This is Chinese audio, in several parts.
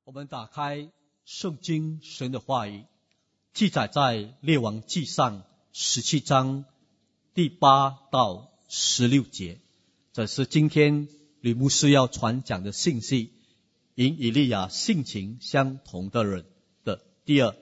我们打开圣经神的话语，记载在列王纪上17章第8到16节，这是今天吕牧师要传讲的信息，因以利亚性情相同的人的第二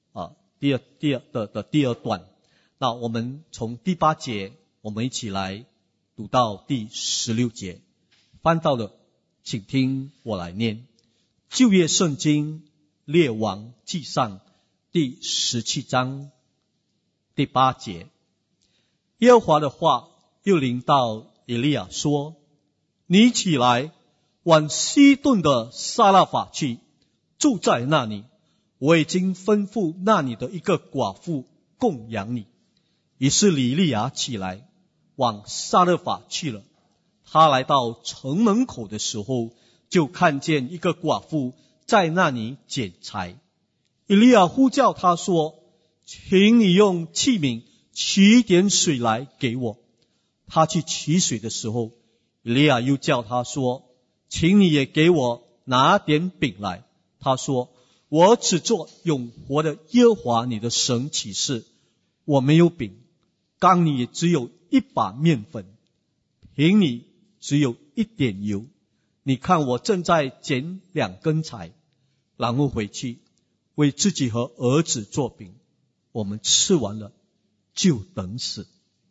段。那我们从第8节，我们一起来读到第16节。翻到了，请听我来念。旧约圣经列王纪上第17章第8节，耶和华的话又临到以利亚说：你起来往西顿的撒勒法去，住在那里，我已经吩咐那里的一个寡妇供养你。于是以利亚起来往撒勒法去了。他来到城门口的时候，就看见一个寡妇在那里捡柴。以利亚呼叫他说：请你用器皿取点水来给我。他去取水的时候，以利亚又叫他说：请你也给我拿点饼来。他说：我只做永活的耶和华你的神起誓，我没有饼，缸里也只有一把面粉，瓶里只有一点油。你看我正在捡2根柴，然后回去为自己和儿子做饼，我们吃完了就等死。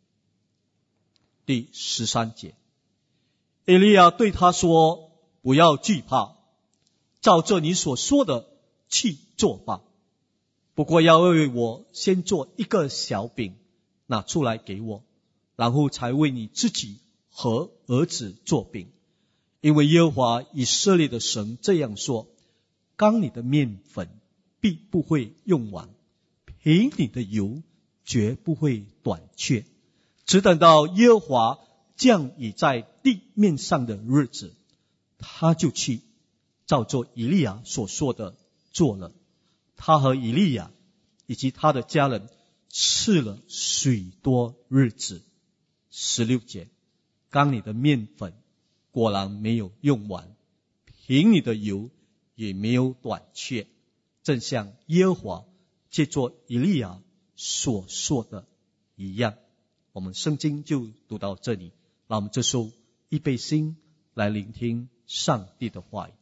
第13节，以利亚对他说：不要惧怕，照着你所说的去做吧，不过要为我先做一个小饼，拿出来给我，然后才为你自己和儿子做饼。因为耶和华以色列的神这样说：缸里的面粉必不会用完，瓶里的油绝不会短缺，只等到耶和华降雨在地面上的日子。他就去照着以利亚所说的做了。他和以利亚以及他的家人吃了许多日子。16节，缸里的面粉果然没有用完，瓶里的油也没有短缺，正像耶和华借着以利亚所说的一样。我们圣经就读到这里，让我们这时候预备心来聆听上帝的话语。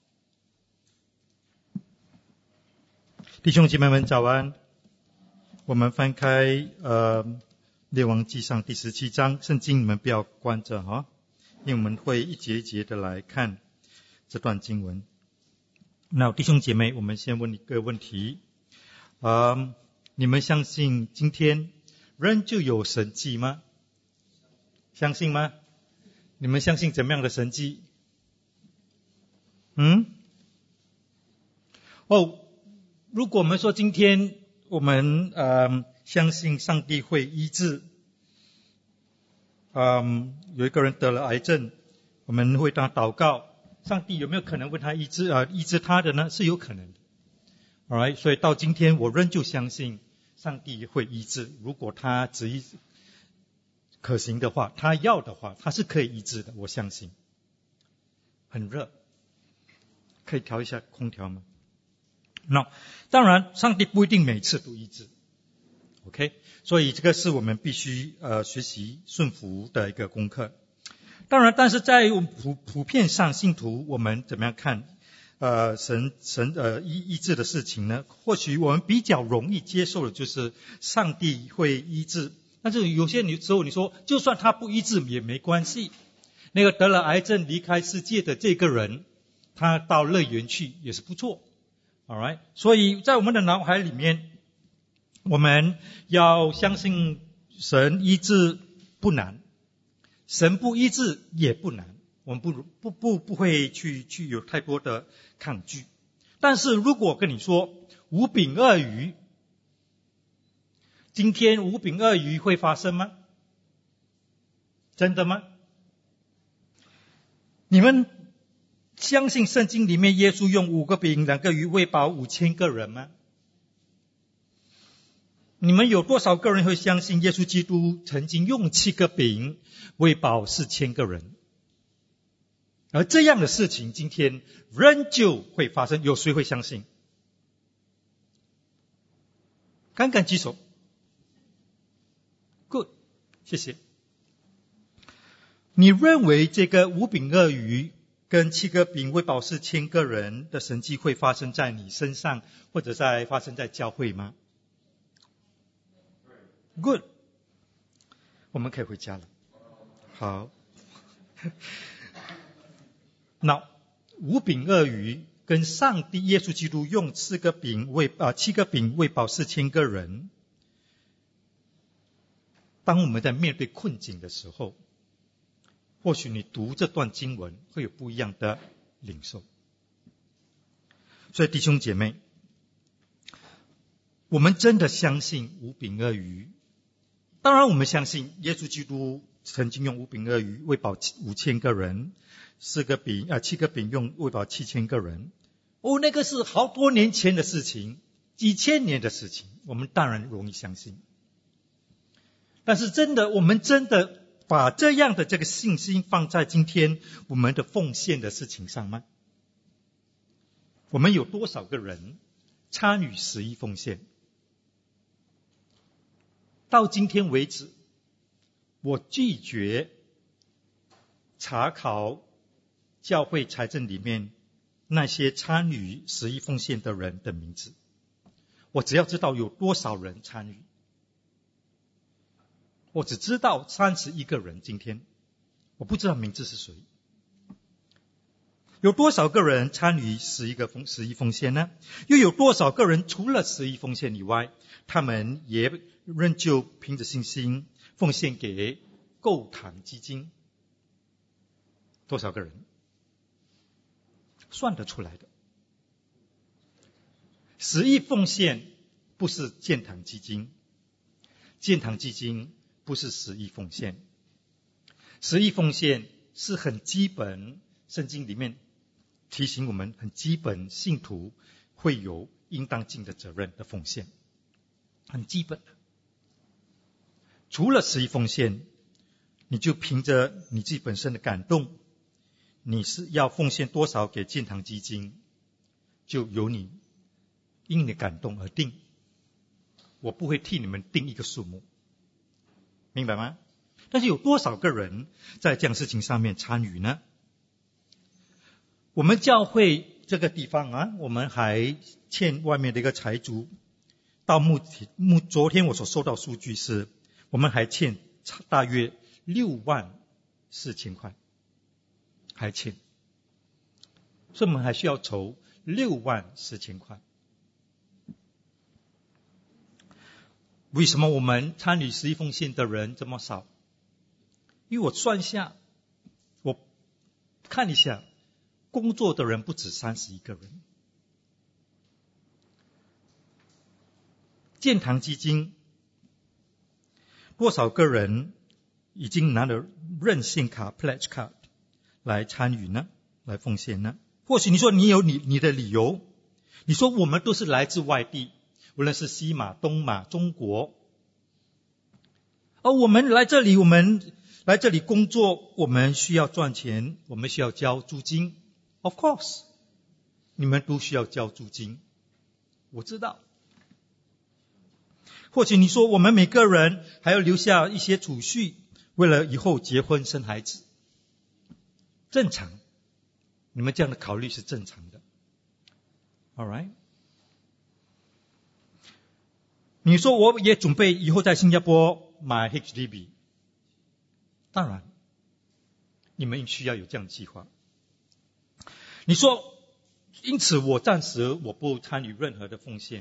弟兄姐妹们早安，我们翻开列王纪上第17章，圣经你们不要关着哈，因为我们会一节一节的来看这段经文。那弟兄姐妹，我们先问一个问题，你们相信今天人就有神迹吗？相信吗？你们相信怎么样的神迹？如果我们说今天我们相信上帝会医治，有一个人得了癌症，我们会当祷告，上帝有没有可能为他医治他的呢？是有可能的。Alright， 所以到今天我仍旧相信上帝会医治，如果他旨意可行的话，他要的话，他是可以医治的，我相信。很热，可以调一下空调吗？当然上帝不一定每次都医治 OK， 所以这个是我们必须学习顺服的一个功课。当然，但是在普遍上信徒我们怎么样看神医治的事情呢？或许我们比较容易接受的就是上帝会医治，但是有些时候你说就算他不医治也没关系，那个得了癌症离开世界的这个人，他到乐园去也是不错。Alright， 所以在我们的脑海里面，我们要相信神医治不难，神不医治也不难，我们不会去有太多的抗拒。但是如果跟你说5饼2鱼，今天5饼2鱼会发生吗？真的吗？你们相信圣经里面耶稣用5个饼2个鱼喂饱5000个人吗？你们有多少个人会相信耶稣基督曾经用7个饼喂饱4000个人？ 而这样的事情今天仍旧会发生，有谁会相信？敢敢举手。 Good， 谢谢。你认为这个5饼2鱼跟7个饼喂饱4000个人的神迹会发生在你身上，或者发生在教会吗？ Good， 我们可以回家了。好。那5饼2鱼跟上帝耶稣基督用7个饼喂饱4000个人，当我们在面对困境的时候，或许你读这段经文会有不一样的领受。所以弟兄姐妹，我们真的相信5饼2鱼，当然我们相信耶稣基督曾经用5饼2鱼喂饱5000个人，7个饼用喂饱7000个人。那个是好多年前的事情，几千年的事情，我们当然容易相信。但是我们真的把这样的这个信心放在今天我们的奉献的事情上吗？我们有多少个人参与11奉献？到今天为止，我拒绝查考教会财政里面那些参与11奉献的人的名字，我只要知道有多少人参与。我只知道31个人，今天我不知道名字是谁。有多少个人参与11奉献呢？又有多少个人除了11奉献以外，他们也仍旧凭着信心奉献给购堂基金？多少个人？算得出来的。10亿奉献不是建堂基金，建堂基金不是10亿奉献。10亿奉献是很基本，圣经里面提醒我们很基本，信徒会有应当尽的责任的奉献，很基本的。除了10亿奉献，你就凭着你自己本身的感动，你是要奉献多少给建堂基金，就由你因你的感动而定。我不会替你们定一个数目，明白吗？但是有多少个人在这样事情上面参与呢？我们教会这个地方我们还欠外面的一个财主，到昨天我所收到数据是，我们还欠大约64000块，还欠，所以我们还需要筹64000块。为什么我们参与11奉献的人这么少？因为我算一下，我看一下，工作的人不止31个人。建堂基金多少个人已经拿了认信卡 Pledge Card 来参与呢？来奉献呢？或许你说你有你的理由，你说我们都是来自外地，无论是西马、东马、中国，我们来这里工作，我们需要赚钱，我们需要交租金。Of course， 你们都需要交租金，我知道。或许你说我们每个人还要留下一些储蓄，为了以后结婚生孩子，正常，你们这样的考虑是正常的。All right。你说我也准备以后在新加坡买 HDB， 当然你们需要有这样的计划。你说因此我暂时不参与任何的奉献，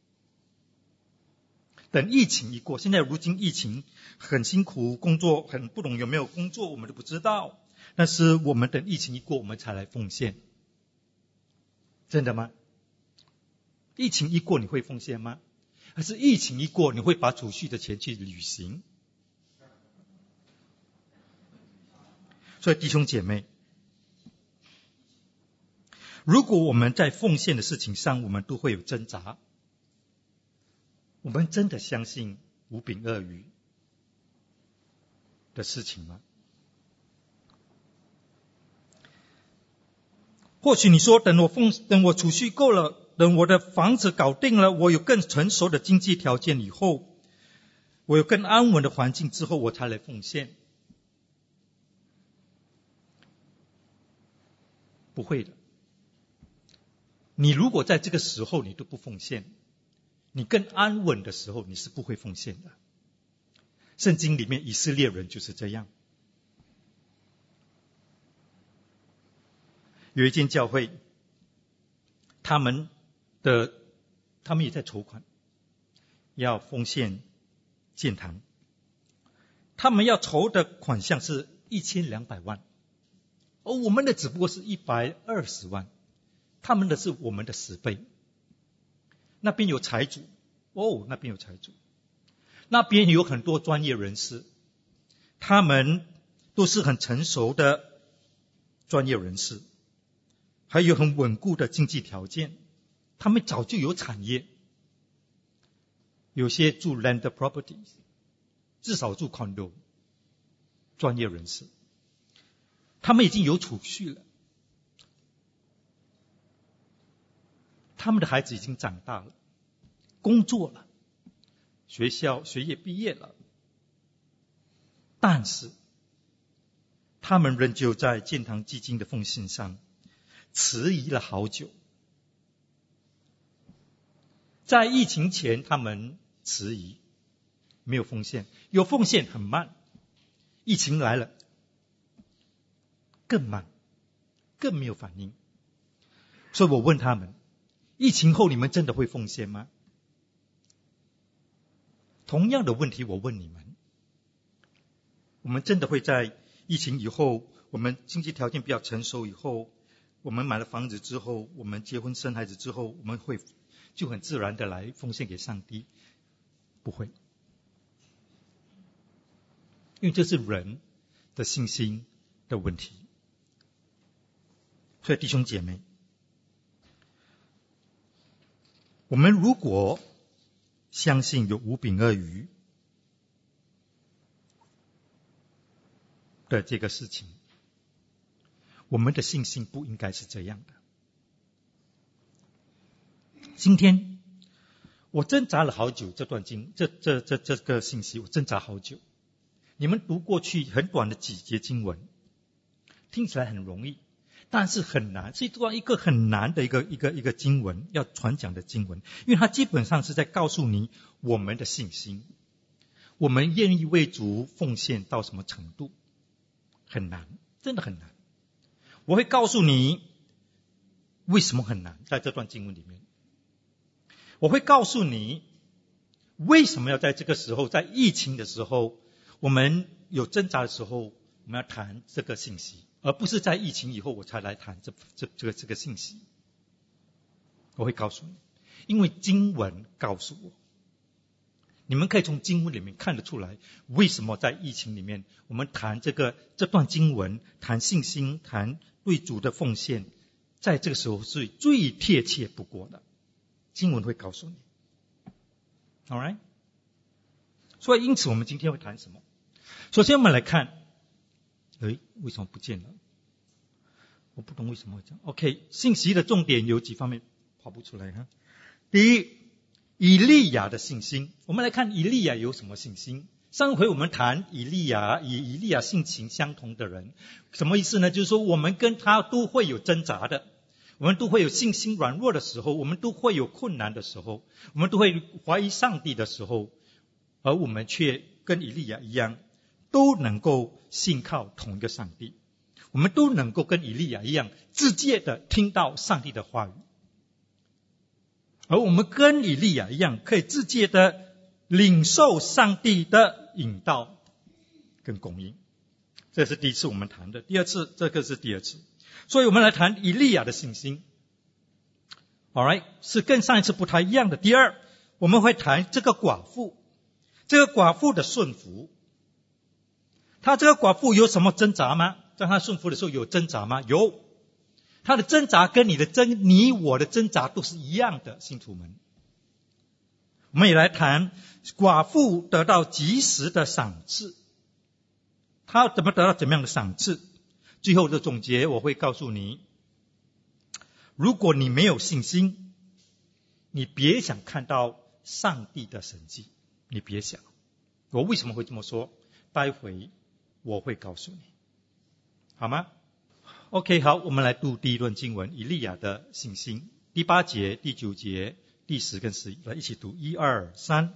等疫情一过，现在如今疫情很辛苦，工作很不懂，有没有工作我们都不知道，但是我们等疫情一过我们才来奉献。真的吗？疫情一过你会奉献吗？还是疫情一过你会把储蓄的钱去旅行？所以弟兄姐妹，如果我们在奉献的事情上我们都会有挣扎，我们真的相信5饼2鱼的事情吗？ 或许你说等我储蓄够了，等我的房子搞定了，我有更成熟的经济条件以后，我有更安稳的环境之后，我才来奉献。不会的。你如果在这个时候你都不奉献，你更安稳的时候你是不会奉献的。圣经里面以色列人就是这样。有一间教会，他们也在筹款，要奉献建堂。他们要筹的款项是1200万，而我们的只不过是120万，他们的是我们的10倍。那边有财主，那边有财主，那边有很多专业人士，他们都是很成熟的专业人士，还有很稳固的经济条件，他们早就有产业，有些住 land properties， 至少住 condo， 专业人士，他们已经有储蓄了，他们的孩子已经长大了，工作了，学业毕业了，但是他们仍旧在建堂基金的奉献上迟疑了好久。在疫情前他们迟疑，没有奉献，有奉献很慢，疫情来了更慢，更没有反应。所以我问他们，疫情后你们真的会奉献吗？同样的问题我问你们，我们真的会在疫情以后，我们经济条件比较成熟以后，我们买了房子之后，我们结婚生孩子之后，我们会就很自然的来奉献给上帝？不会，因为这是人的信心的问题。所以弟兄姐妹，我们如果相信有5饼2鱼的这个事情，我们的信心不应该是这样的。今天我挣扎了好久，这个信息我挣扎好久。你们读过去很短的几节经文，听起来很容易，但是很难，是一个很难的一个经文，要传讲的经文，因为它基本上是在告诉你我们的信心，我们愿意为主奉献到什么程度，很难，真的很难。我会告诉你为什么很难，在这段经文里面，我会告诉你为什么要在这个时候，在疫情的时候，我们有挣扎的时候，我们要谈这个信息，而不是在疫情以后我才来谈这个信息。我会告诉你，因为经文告诉我，你们可以从经文里面看得出来，为什么在疫情里面我们谈这段经文，谈信心，谈对主的奉献，在这个时候是最贴切不过的。经文会告诉你 Alright？ 所以因此我们今天会谈什么？首先我们来看，为什么不见了？我不懂为什么会这样。 OK， 信息的重点有几方面，跑不出来哈。第一，以利亚的信心。我们来看以利亚有什么信心。上回我们谈以利亚性情相同的人，什么意思呢？就是说我们跟他都会有挣扎的，我们都会有信心软弱的时候，我们都会有困难的时候，我们都会怀疑上帝的时候，而我们却跟以利亚一样，都能够信靠同一个上帝，我们都能够跟以利亚一样直接的听到上帝的话语，而我们跟以利亚一样可以直接的领受上帝的引导跟供应。这是第一次我们谈的。第二次，这个是第二次，所以我们来谈以利亚的信心。 Alright， 是跟上一次不太一样的。第二，我们会谈这个寡妇的顺服。她这个寡妇有什么挣扎吗？在她顺服的时候有挣扎吗？有。她的挣扎跟你我的挣扎都是一样的，信徒们。我们也来谈寡妇得到及时的赏赐，她怎么得到怎么样的赏赐？最后的总结我会告诉你， 如果你没有信心，你别想看到上帝的神迹，你别想。我为什么会这么说？待会我会告诉你，好吗？ OK， 好，我们来读第一段经文，以利亚的信心，第8节、第9节、第10跟11，来一起读，1、2、3。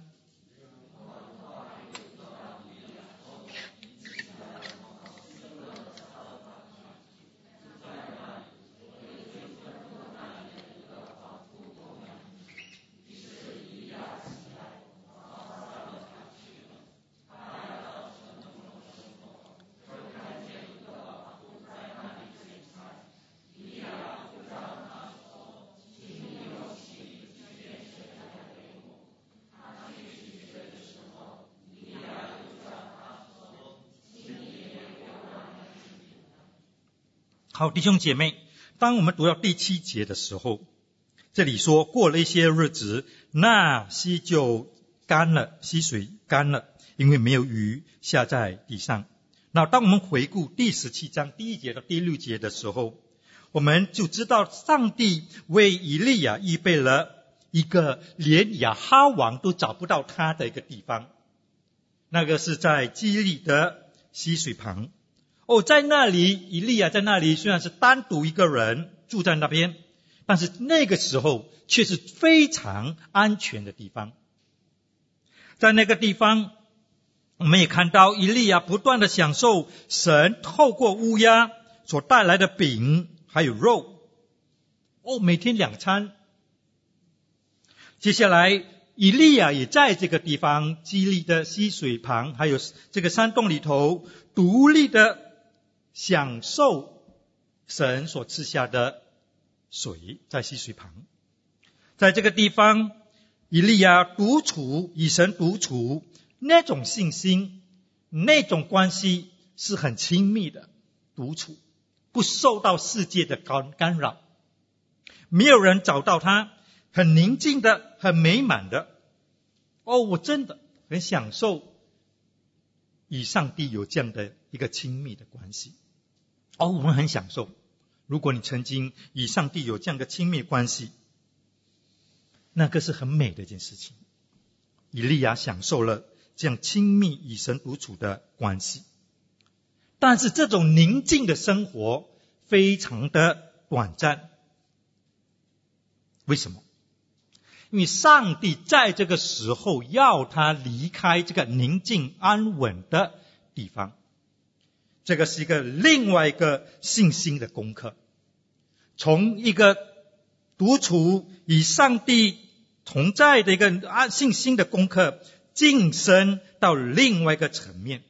好，弟兄姐妹，当我们读到第7节的时候，这里说过了一些日子，那溪就干了，溪水干了，因为没有雨下在地上。那当我们回顾第17章第1节到第6节的时候，我们就知道上帝为以利亚预备了一个连亚哈王都找不到他的一个地方，那个是在基利的溪水旁。在那里，以利亚在那里虽然是单独一个人住在那边，但是那个时候却是非常安全的地方。在那个地方，我们也看到以利亚不断的享受神透过乌鸦所带来的饼还有肉，每天2餐。接下来以利亚也在这个地方基利的溪水旁还有这个山洞里头独立的享受神所赐下的水，在溪水旁。在这个地方，以利亚独处，与神独处，那种信心，那种关系是很亲密的，独处，不受到世界的干扰，没有人找到他，很宁静的，很美满的。我真的很享受与上帝有这样的一个亲密的关系。我们很享受。如果你曾经与上帝有这样的亲密关系，那个是很美的一件事情。以利亚享受了这样亲密与神独处的关系，但是这种宁静的生活非常的短暂。为什么？因为上帝在这个时候要他离开这个宁静安稳的地方。这个是一个另外一个信心的功课，从一个独处与上帝同在的一个信心的功课，晋升到另外一个层面。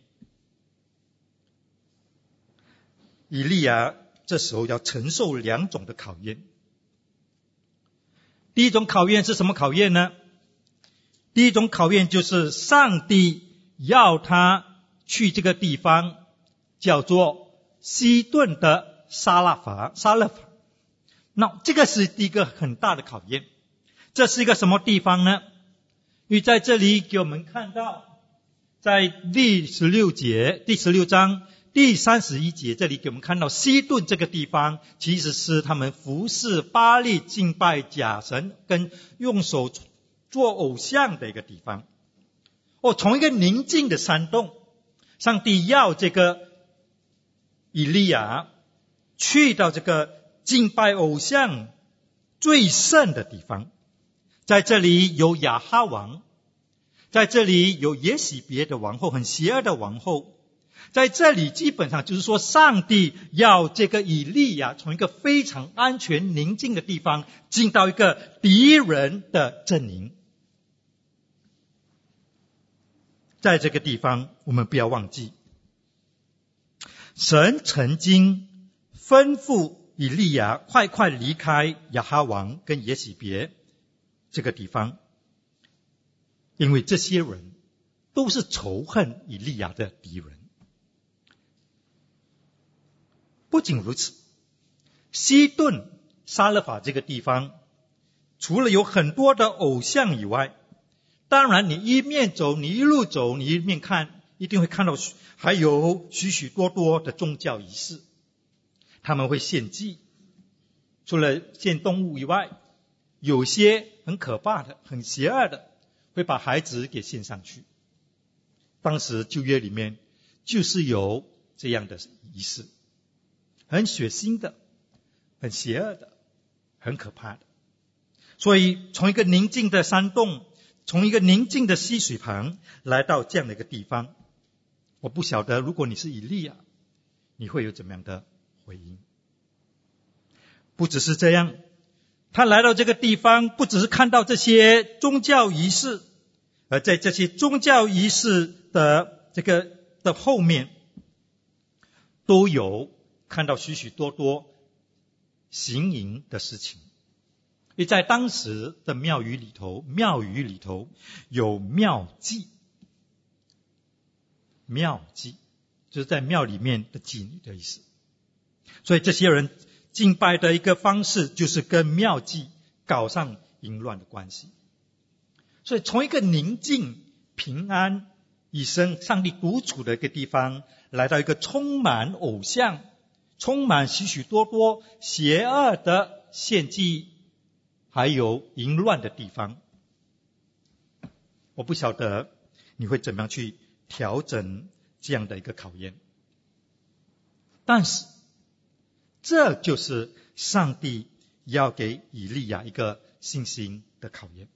以利亚这时候要承受2种的考验。第一种考验是什么考验呢？第一种考验就是上帝要他去这个地方，叫做西顿的撒勒法。那这个是第一个很大的考验。这是一个什么地方呢？因为在这里给我们看到，在第16章第31节，这里给我们看到西顿这个地方其实是他们服侍巴力、敬拜假神跟用手做偶像的一个地方。从一个宁静的山洞，上帝要这个以利亚去到这个敬拜偶像最圣的地方。在这里有亚哈王，在这里有耶洗别的王后，很邪恶的王后。在这里基本上就是说，上帝要这个以利亚从一个非常安全宁静的地方进到一个敌人的阵营。在这个地方我们不要忘记，神曾经吩咐以利亚快离开亚哈王跟耶洗别这个地方，因为这些人都是仇恨以利亚的敌人。不仅如此，西顿撒勒法这个地方除了有很多的偶像以外，当然你一面走，你一路走，你一面看，一定会看到还有许许多多的宗教仪式。他们会献祭， 除了献动物以外，有些很可怕的、很邪恶的，会把孩子给献上去。当时旧约里面就是有这样的仪式，很血腥的、很邪恶的、很可怕的。所以从一个宁静的山洞，从一个宁静的溪水旁来到这样的一个地方，我不晓得如果你是以利亚，你会有怎么样的回应。不只是这样，他来到这个地方，不只是看到这些宗教仪式，而在这些宗教仪式的后面，都有看到许许多多行淫的事情。因为在当时的庙宇里头有庙妓，庙妓就是在庙里面的妓女的意思。所以这些人敬拜的一个方式就是跟庙妓搞上淫乱的关系。所以从一个宁静、平安、以上帝独处的一个地方，来到一个充满偶像、充满许许多多邪恶的献祭还有淫乱的地方，我不晓得你会怎么样去调整这样的一个考验。但是这就是上帝要给以利亚一个信心的考验。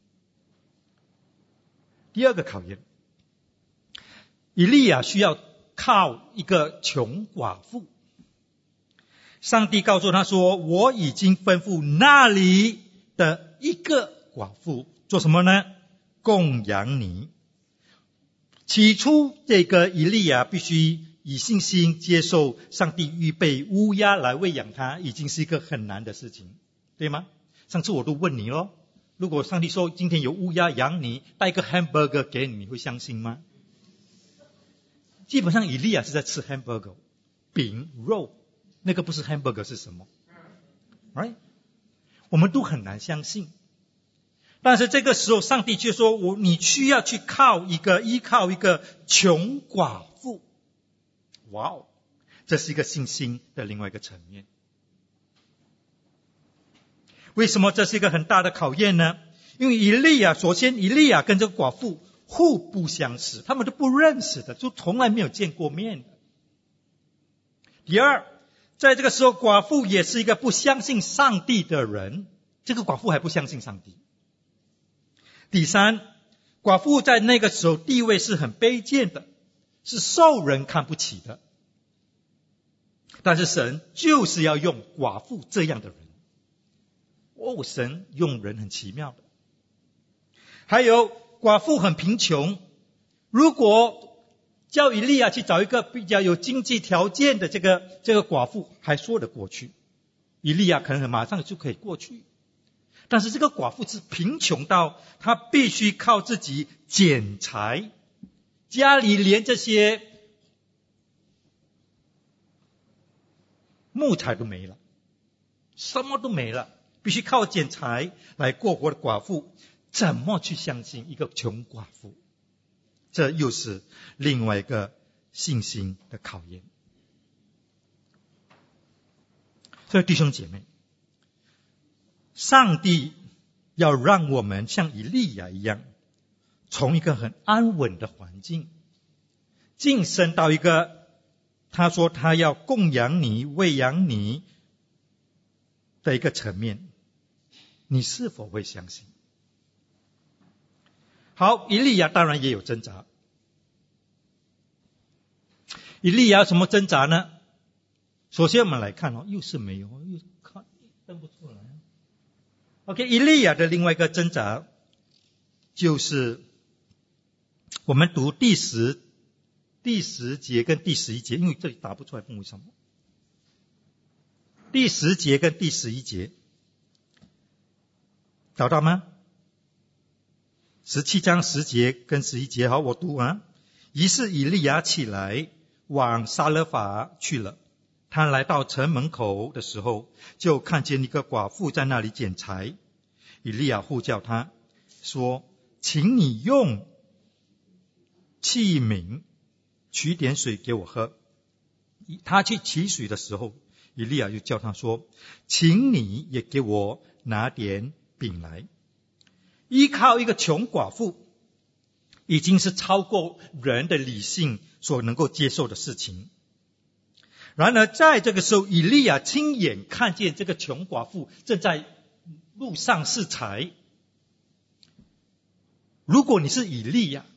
第二个考验，以利亚需要靠一个穷寡妇。上帝告诉他说，我已经吩咐那里的一个寡妇做什么呢？供养你。起初这个以利亚必须以信心接受上帝预备乌鸦来喂养他，已经是一个很难的事情，对吗？上次我都问你咯，如果上帝说今天有乌鸦养你，带一个 hamburger 给你，你会相信吗？基本上以利亚是在吃 hamburger， 饼肉，那个不是 hamburger 是什么？ Right？ 我们都很难相信。但是这个时候上帝却说，你需要去依靠一个穷寡妇。哇哦，这是一个信心的另外一个层面。为什么这是一个很大的考验呢？因为首先以利亚跟这个寡妇互不相识，他们都不认识的，就从来没有见过面的。第二，在这个时候寡妇也是一个不相信上帝的人，这个寡妇还不相信上帝。第三，寡妇在那个时候地位是很卑贱的，是受人看不起的。但是神就是要用寡妇这样的人。神用人很奇妙的。还有寡妇很贫穷，如果叫以利亚去找一个比较有经济条件的这个寡妇还说得过去，以利亚可能马上就可以过去。但是这个寡妇是贫穷到她必须靠自己捡柴，家里连这些木材都没了，什么都没了，必须靠捡柴来过活的寡妇，怎么去相信一个穷寡妇？这又是另外一个信心的考验。所以弟兄姐妹，上帝要让我们像以利亚一样，从一个很安稳的环境晋升到一个他说他要供养你、喂养你的一个层面，你是否会相信？好，以利亚当然也有挣扎。以利亚有什么挣扎呢？首先我们来看又是没有，又看登不出来。OK， 以利亚的另外一个挣扎就是我们读第十节跟第11节，因为这里打不出来，为什么？第10节跟第11节找到吗？17章10节跟11节，好，我读啊。于是以利亚起来往撒勒法去了。他来到城门口的时候，就看见一个寡妇在那里捡柴。以利亚呼叫他说，请你用器皿取点水给我喝。他去取水的时候， 以利亚就叫他说，请你也给我拿点饼来。依靠一个穷寡妇已经是超过人的理性所能够接受的事情。然而在这个时候，以利亚亲眼看见这个穷寡妇正在路上拾柴。如果你是以利亚，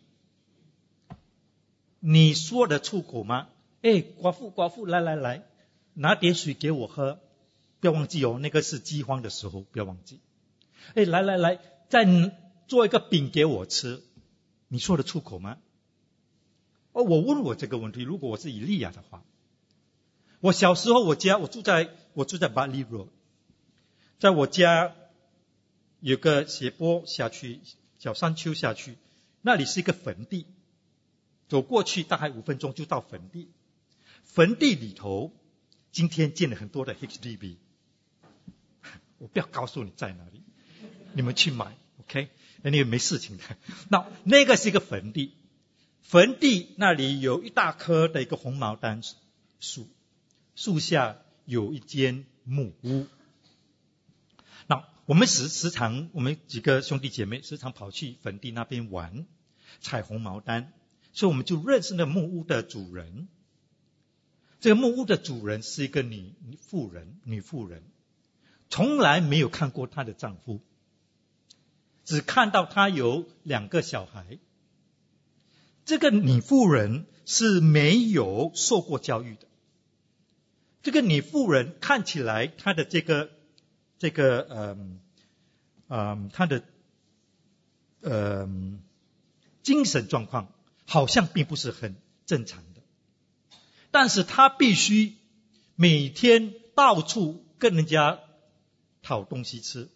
你说得出口吗？寡妇，来，拿点水给我喝。不要忘记哦，那个是饥荒的时候，不要忘记。来，再做一个饼给我吃。你说得出口吗？我问我这个问题，如果我是以利亚的话，我小时候我住在 Bartley Road， 在我家有个斜坡下去，小山丘下去，那里是一个坟地，走过去大概5分钟就到坟地。坟地里头今天建了很多的 HDB， 我不要告诉你在哪里，你们去买 OK， 那你没事情的。那个是一个坟地，坟地那里有一大棵的一个红毛丹树，树下有一间木屋。我们时常，我们几个兄弟姐妹时常跑去坟地那边玩，采红毛丹，所以我们就认识那木屋的主人。这个木屋的主人是一个女妇人，从来没有看过她的丈夫，只看到她有2个小孩。这个女妇人是没有受过教育的。这个女妇人看起来她的她的精神状况好像并不是很正常的，但是她必须每天到处跟人家讨东西吃，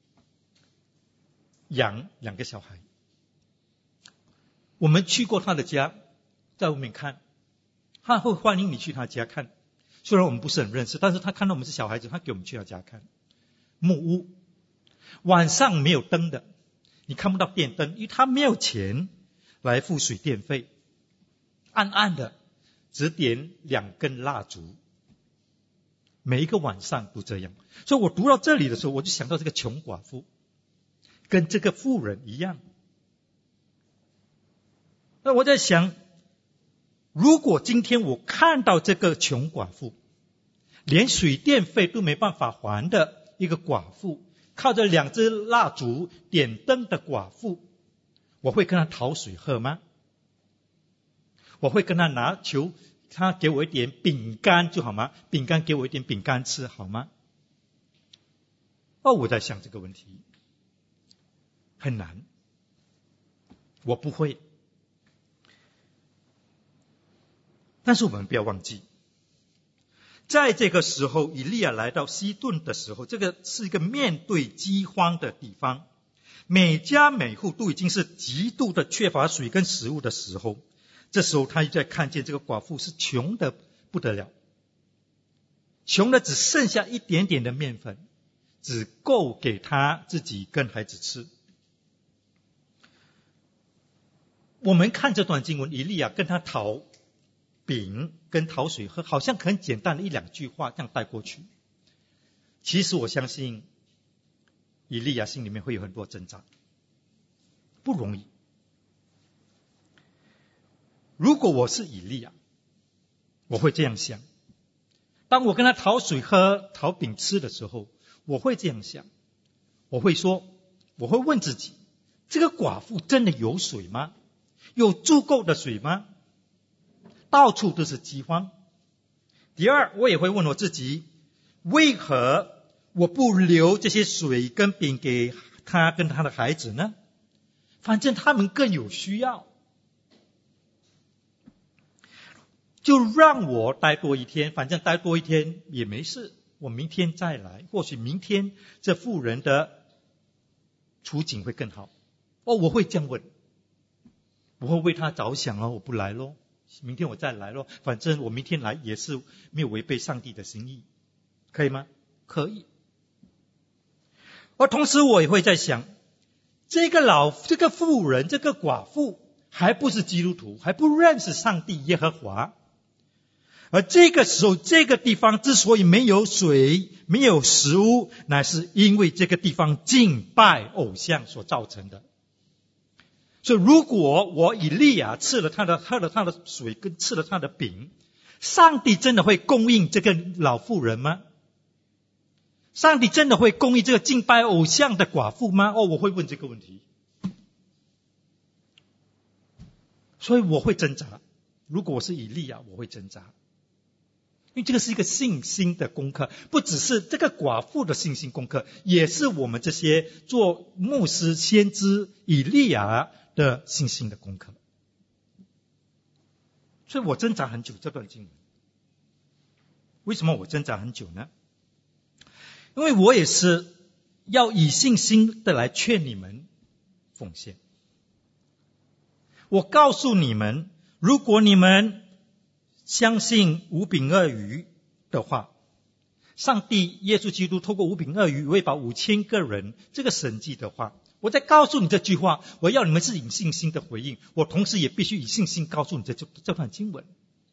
养2个小孩。我们去过她的家，在外面看，她会欢迎你去她家看。虽然我们不是很认识，但是她看到我们是小孩子，她给我们去她家看。木屋晚上没有灯的，你看不到电灯，因为她没有钱来付水电费，暗暗的只点2根蜡烛，每一个晚上都这样。所以我读到这里的时候，我就想到这个穷寡妇跟这个妇人一样。那我在想，如果今天我看到这个穷寡妇连水电费都没办法还的一个寡妇，靠着2支蜡烛点灯的寡妇，我会跟她讨水喝吗？我会跟她求她给我一点饼干就好吗？饼干给我一点饼干吃好吗？我在想这个问题很难，我不会。但是我们不要忘记，在这个时候以利亚来到西顿的时候，这个是一个面对饥荒的地方，每家每户都已经是极度的缺乏水跟食物的时候，这时候他就在看见这个寡妇是穷的不得了，穷的只剩下一点点的面粉，只够给他自己跟孩子吃。我们看这段经文，以利亚跟他讨饼跟讨水喝，好像很简单的1-2句话这样带过去。其实我相信以利亚心里面会有很多挣扎，不容易。如果我是以利亚，我会这样想，当我跟他讨水喝讨饼吃的时候，我会这样想，我会问自己，这个寡妇真的有水吗？有足够的水吗？到处都是饥荒。第二，我也会问我自己，为何我不留这些水跟饼给他跟他的孩子呢？反正他们更有需要，就让我待多一天，反正待多一天也没事，我明天再来，或许明天这妇人的处境会更好。我会这样问，我会为他着想我不来咯，明天我再来咯，反正我明天来也是没有违背上帝的心意，可以吗？可以。而同时我也会在想，这个妇人，这个寡妇还不是基督徒，还不认识上帝耶和华， 而这个时候，这个地方之所以没有水、没有食物，乃是因为这个地方敬拜偶像所造成的。所以如果我以利亚喝了他的水跟吃了他的饼，上帝真的会供应这个老妇人吗？上帝真的会供应这个敬拜偶像的寡妇吗？我会问这个问题。所以我会挣扎。如果我是以利亚，我会挣扎。因为这个是一个信心的功课，不只是这个寡妇的信心功课，也是我们这些做牧师、先知以利亚的信心的功课。所以我挣扎很久这段经文。为什么我挣扎很久呢？因为我也是要以信心的来劝你们奉献。我告诉你们，如果你们相信5饼2鱼的话，上帝耶稣基督透过5饼2鱼喂饱5000个人这个神迹的话，我在告诉你这句话，我要你们是以信心的回应，我同时也必须以信心告诉你这段经文。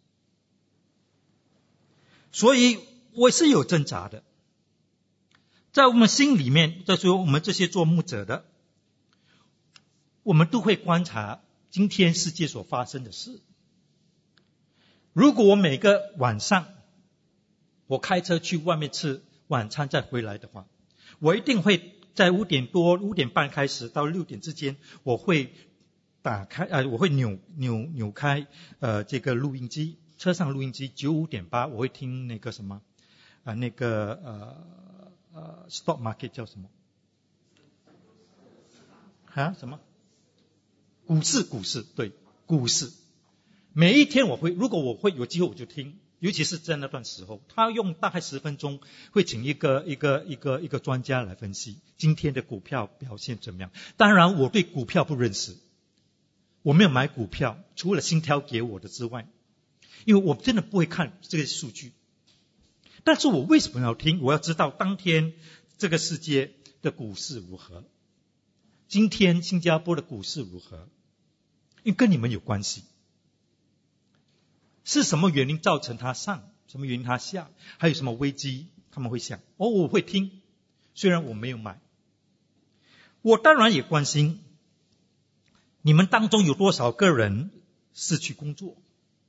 所以我是有挣扎的。在我们心里面，在说我们这些做牧者的，我们都会观察今天世界所发生的事。如果我每个晚上我开车去外面吃晚餐再回来的话，我一定会在5点多、5点半开始到6点之间，我会我会扭开这个录音机，车上录音机95.8，我会听那个什么stock market 叫什么什么股市，对，股市。每一天如果我会有机会我就听，尤其是在那段时候，他用大概10分钟会请一个专家来分析今天的股票表现怎么样。当然我对股票不认识，我没有买股票，除了心挑给我的之外，因为我真的不会看这个数据。但是我为什么要听？我要知道当天这个世界的股市如何，今天新加坡的股市如何，因为跟你们有关系。是什么原因造成它上，什么原因它下，还有什么危机他们会想。我会听，虽然我没有买。我当然也关心你们当中有多少个人失去工作，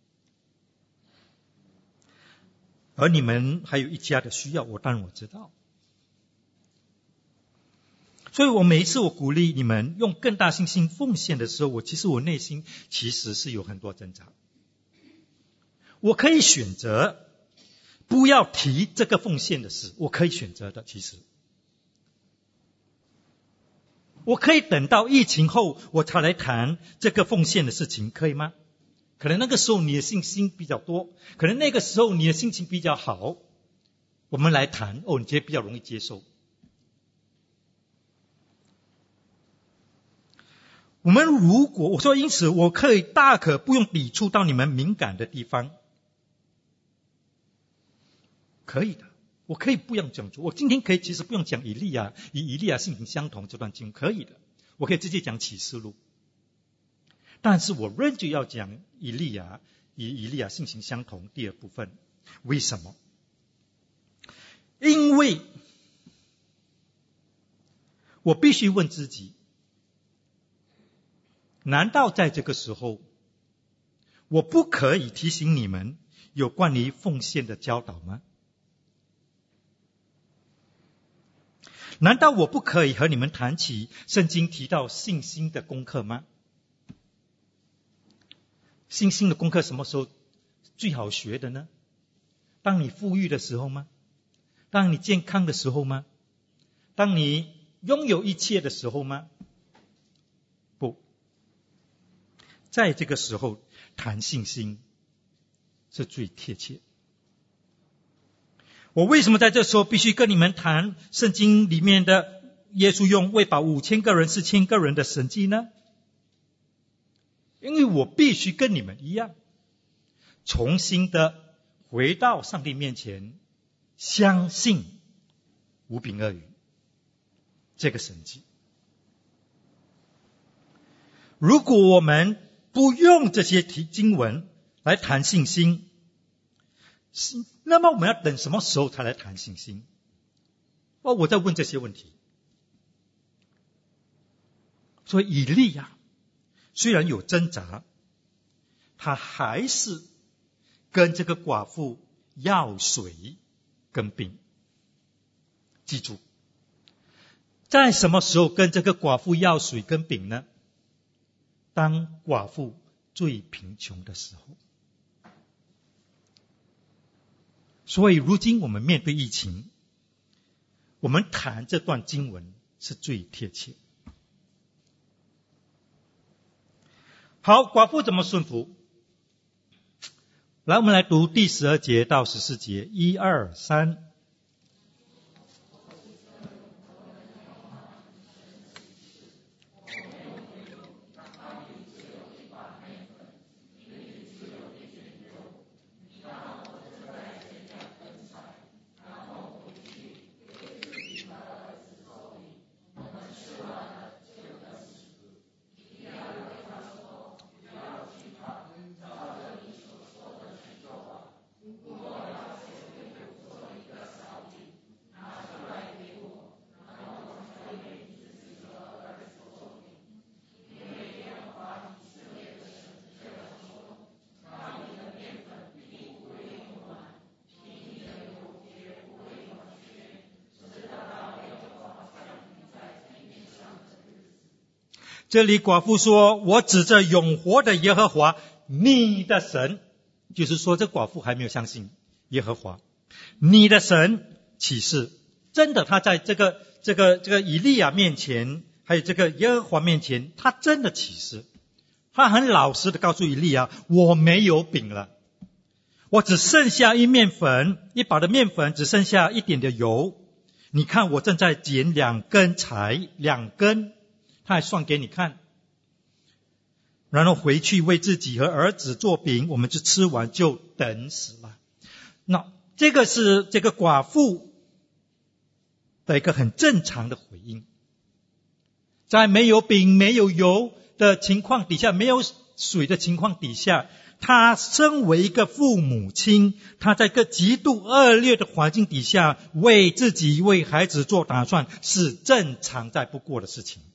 而你们还有一家的需要，当然我知道。所以我每一次我鼓励你们用更大信心奉献的时候，其实我内心其实是有很多挣扎。我可以选择不要提这个奉献的事，我可以选择的。其实我可以等到疫情后我才来谈这个奉献的事情，可以吗？可能那个时候你的信心比较多，可能那个时候你的心情比较好，我们来谈，你觉得比较容易接受。我们如果我说，因此我大可不用抵触到你们敏感的地方，可以的，我可以不用讲出。我今天可以其实不用讲以利亚性情相同这段经文，可以的，我可以直接讲启示录。但是我仍旧要讲以利亚性情相同第二部分。为什么？因为我必须问自己，难道在这个时候我不可以提醒你们有关于奉献的教导吗？难道我不可以和你们谈起圣经提到信心的功课吗？信心的功课什么时候最好学的呢？当你富裕的时候吗？当你健康的时候吗？当你拥有一切的时候吗？不，在这个时候谈信心是最贴切。我为什么在这时候必须跟你们谈圣经里面的耶稣用喂饱5000个人、4000个人的神迹呢？因为我必须跟你们一样，重新的回到上帝面前，相信5饼2鱼这个神迹。如果我们不用这些经文来谈信心， 那么我们要等什么时候才来谈信心？我在问这些问题。所以以利亚虽然有挣扎，他还是跟这个寡妇要水跟饼。记住，在什么时候跟这个寡妇要水跟饼呢？当寡妇最贫穷的时候。所以如今我们面对疫情，我们谈这段经文是最贴切。好，寡妇怎么顺服？来，我们来读第12节到14节，1、2、3。这里寡妇说，我指着永活的耶和华你的神，就是说这寡妇还没有相信耶和华你的神起誓。真的，他在这个以利亚面前，还有这个耶和华面前，他真的起誓。他很老实的告诉以利亚，我没有饼了，我只剩下一把的面粉，只剩下一点的油。你看我正在捡2根柴，2根他还算给你看，然后回去为自己和儿子做饼，我们就吃完就等死了。那这个是这个寡妇的一个很正常的回应。在没有饼没有油的情况底下，没有水的情况底下，他身为一个父母亲，他在一个极度恶劣的环境底下为自己为孩子做打算，是正常再不过的事情。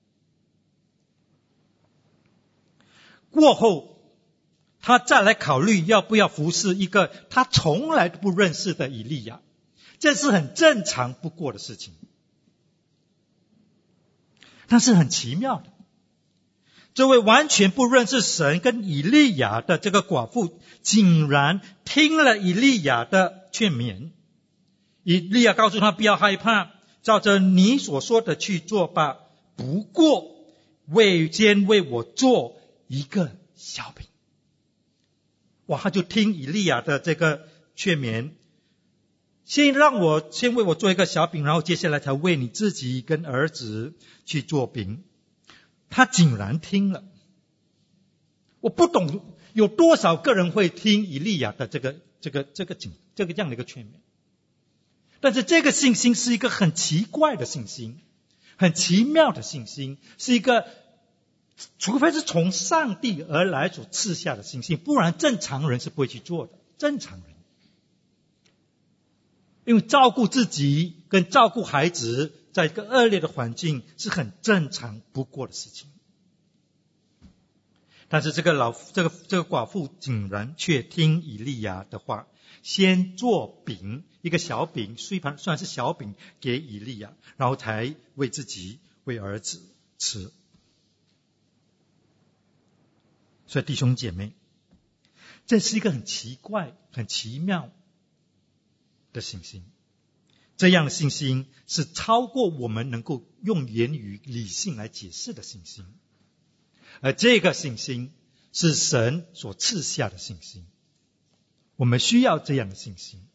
过后他再来考虑要不要服侍一个他从来都不认识的以利亚，这是很正常不过的事情。但是很奇妙的，这位完全不认识神跟以利亚的这个寡妇，竟然听了以利亚的劝勉。以利亚告诉他，不要害怕，照着你所说的去做吧，不过先为我做一个小饼。哇，他就听以利亚的这个劝勉，先为我做一个小饼，然后接下来才为你自己跟儿子去做饼。他竟然听了。我不懂有多少个人会听以利亚的这样的一个劝勉。但是这个信心是一个很奇怪的信心，很奇妙的信心，是一个除非是从上帝而来所赐下的信心，不然正常人是不会去做的。正常人因为照顾自己跟照顾孩子，在一个恶劣的环境是很正常不过的事情。但是这个寡妇竟然却听以利亚的话，先做饼，一个小饼，虽然是小饼，给以利亚，然后才为自己为儿子吃。所以弟兄姐妹，这是一个很奇怪很奇妙的信心。这样的信心是超过我们能够用言语理性来解释的信心，而这个信心是神所赐下的信心。我们需要这样的信心。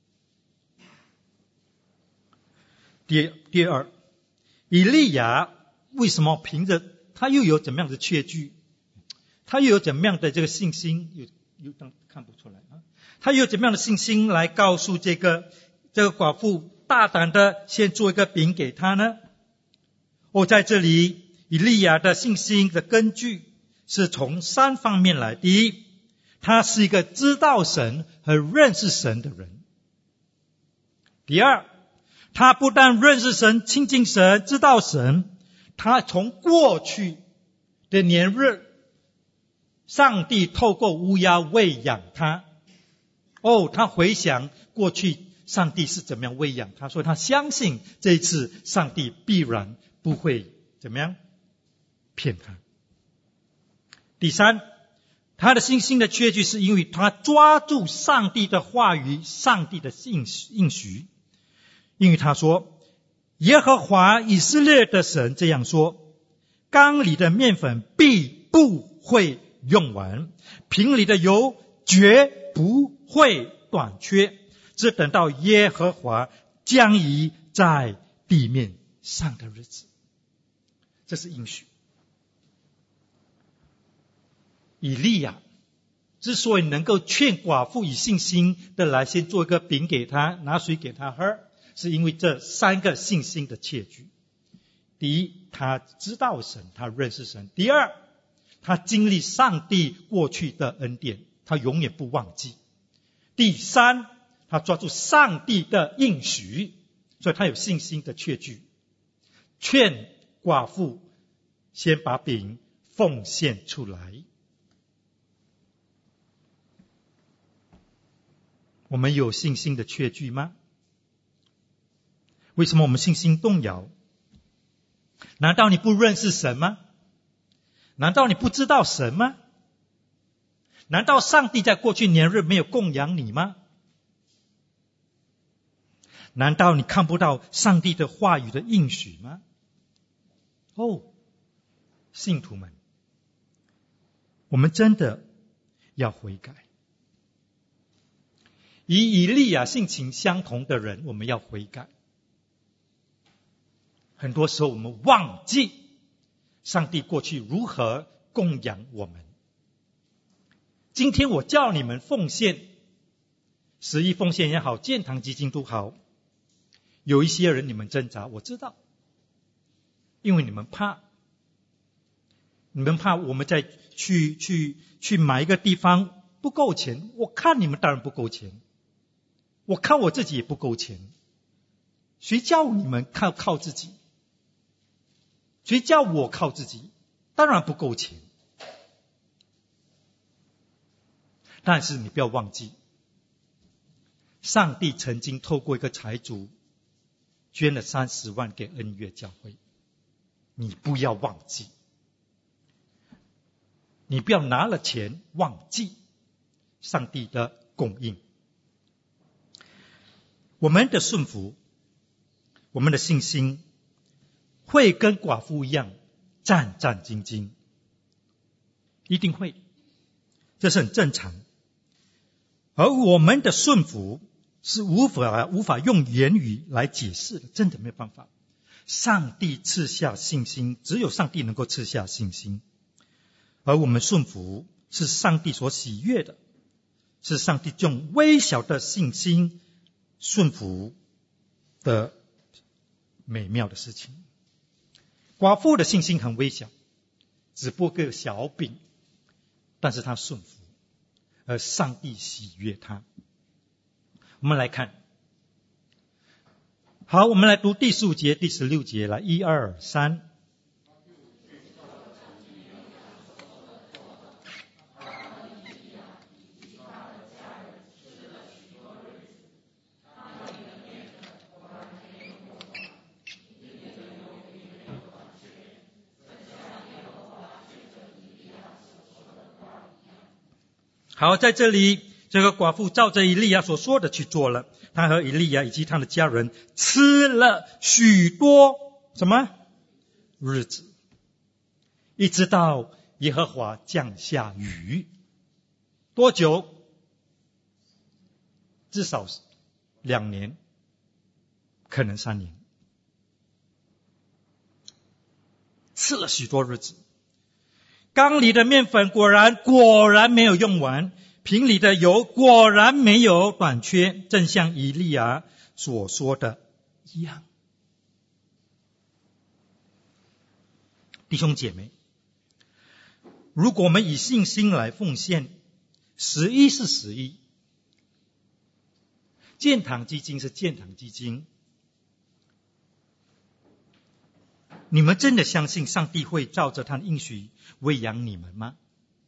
第二，以利亚为什么凭着他又有怎么样的确据，他又有怎么样的这个信心，有看不出来啊？他又有怎么样的信心来告诉这个寡妇大胆的先做一个饼给他呢？在这里以利亚的信心的根据是从3方面来。第一， 他是一个知道神和认识神的人。第二，他不但认识神、亲近神、知道神，他从过去的年日，上帝透过乌鸦喂养他。他回想过去上帝是怎么样喂养他，所以他相信这一次上帝必然不会怎么样骗他。第三，他的信心的确据是因为他抓住上帝的话语、上帝的应许。因为他说，耶和华以色列的神这样说，缸里的面粉必不会用完，瓶里的油绝不会短缺，只等到耶和华降雨在地面上的日子。这是应许。以利亚之所以能够劝寡妇以信心的来先做一个饼给他，拿水给他喝，是因为这三个信心的切据。第一，他知道神，他认识神。第二，他经历上帝过去的恩典，他永远不忘记。第三，他抓住上帝的应许，所以他有信心的确据。劝寡妇先把饼奉献出来。我们有信心的确据吗？为什么我们信心动摇？难道你不认识神吗？难道你不知道神吗？难道上帝在过去年日没有供养你吗？难道你看不到上帝的话语的应许吗？信徒们，我们真的要悔改。与以利亚性情相同的人，我们要悔改。很多时候我们忘记上帝过去如何供养我们。今天我叫你们奉献，10亿奉献也好，建堂基金都好，有一些人你们挣扎，我知道，因为你们怕我们再去买一个地方不够钱。我看你们当然不够钱，我看我自己也不够钱，谁叫你们靠自己？谁叫我靠自己？当然不够钱。但是你不要忘记，上帝曾经透过一个财主捐了30万给恩约教会。你不要忘记，你不要拿了钱忘记上帝的供应。我们的顺服，我们的信心会跟寡妇一样战战兢兢，一定会，这是很正常。而我们的顺服是无法用言语来解释的，真的没有办法。上帝赐下信心，只有上帝能够赐下信心。而我们顺服是上帝所喜悦的，是上帝用微小的信心顺服的美妙的事情。寡妇的信心很微小，只不过个小饼，但是她顺服，而上帝喜悦她。我们来看，好，我们来读第15节、第16节，来1、2、3。好，在这里这个寡妇照着以利亚所说的去做了，他和以利亚以及他的家人吃了许多什么日子，一直到耶和华降下雨。多久？至少2年，可能3年。吃了许多日子，缸里的面粉果然没有用完，瓶里的油果然没有短缺，正像以利亚所说的一样。弟兄姐妹，如果我们以信心来奉献， 10亿是10亿，建堂基金是建堂基金。你们真的相信上帝会照着他的应许喂养你们吗？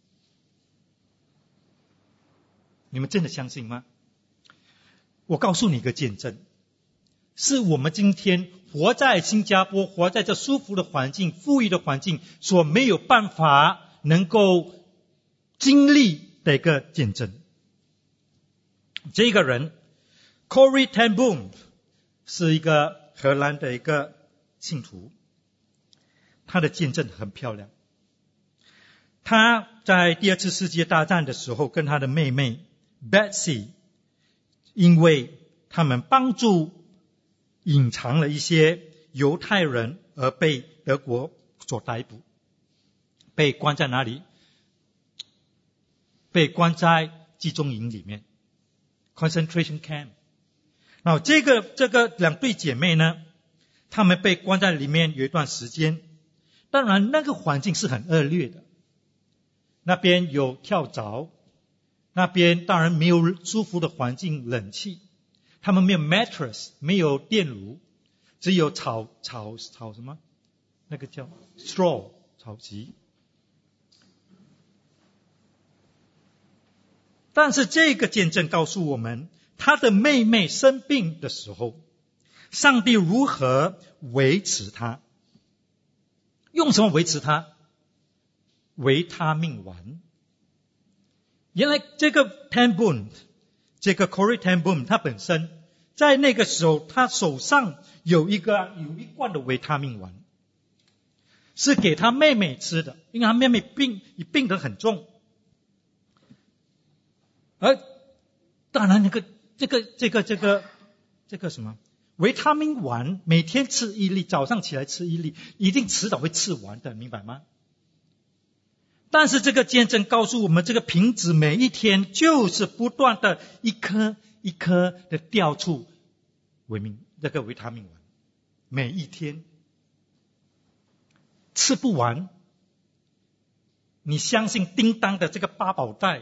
你们真的相信吗？我告诉你一个见证，是我们今天活在新加坡，活在这舒服的环境、富裕的环境所没有办法能够经历的一个见证。这个人 Corrie ten Boom 是一个荷兰的一个信徒，他的见证很漂亮。他在第2次世界大战的时候，跟他的妹妹 Betsy， 因为他们帮助隐藏了一些犹太人，而被德国所逮捕，被关在哪里？被关在集中营里面 concentration camp。 然后这个2对姐妹呢，她们被关在里面有一段时间，当然那个环境是很恶劣的，那边有跳蚤，那边当然没有舒服的环境冷气，他们没有 mattress， 没有电炉，只有草什么，那个叫 straw 草席。但是这个见证告诉我们，他的妹妹生病的时候，上帝如何维持他。用什么维持他？维他命丸。原来这个 ten Boom， 这个 Corrie ten Boom， 他本身在那个时候，他手上有一罐的维他命丸，是给他妹妹吃的，因为他妹妹病得很重。而当然这个什么维他命丸，每天吃1粒，早上起来吃1粒，一定迟早会吃完的，明白吗？但是这个见证告诉我们，这个瓶子每一天就是不断的一颗一颗的掉出这个维他命丸，每一天吃不完。你相信叮当的这个8宝袋，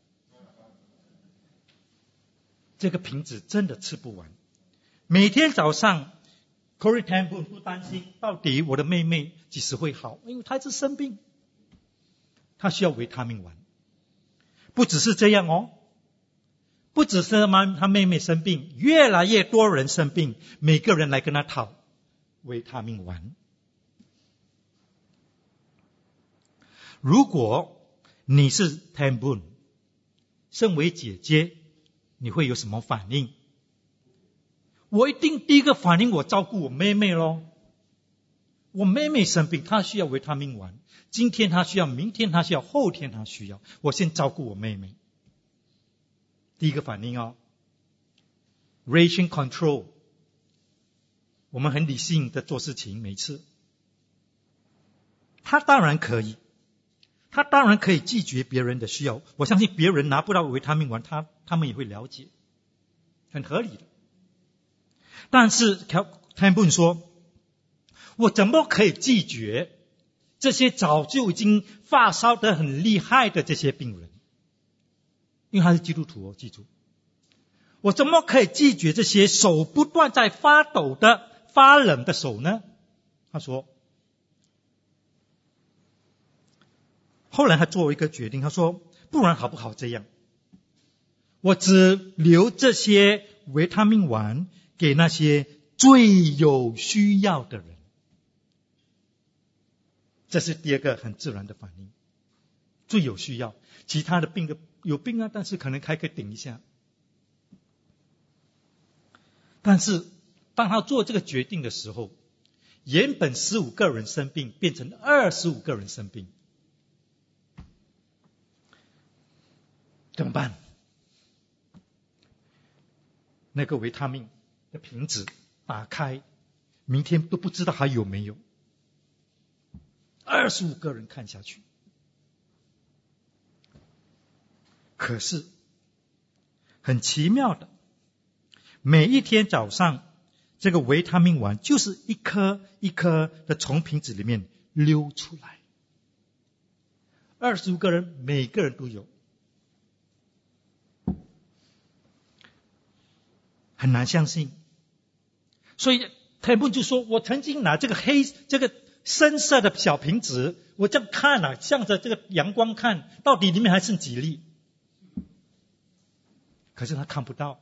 这个瓶子真的吃不完。每天早上 Corrie ten Boom 不担心到底我的妹妹几时会好，因为她一直生病，她需要维他命丸。不只是这样哦，不只是她妹妹生病，越来越多人生病，每个人来跟她讨维他命丸。如果你是 ten Boom， 身为姐姐，你会有什么反应？我一定第一个反应，我照顾我妹妹咯。我妹妹生病，她需要维他命丸，今天她需要，明天她需要，后天她需要，我先照顾我妹妹。第一个反应哦。Ration control， 我们很理性的做事情，每次她当然可以拒绝别人的需要，我相信别人拿不到维他命丸，他们也会了解，很合理的。但是 ten Boom 说，我怎么可以拒绝这些早就已经发烧得很厉害的这些病人？因为他是基督徒哦，记住，我怎么可以拒绝这些手不断在发抖的发冷的手呢？他说，后来他做一个决定，他说，不然好不好这样，我只留这些维他命丸给那些最有需要的人。这是第二个很自然的反应，最有需要，其他的病的有病啊，但是可能还可以顶一下。但是当他做这个决定的时候，原本15个人生病变成25个人生病，怎么办？那个维他命的瓶子打开，明天都不知道还有没有。25个人看下去，可是很奇妙的，每一天早上这个维他命丸就是一颗一颗的从瓶子里面溜出来，25个人每个人都有。 很难相信。所以天父就说，我曾经拿这个深色的小瓶子，我这样看啊，向着这个阳光看，到底里面还剩几粒？可是他看不到。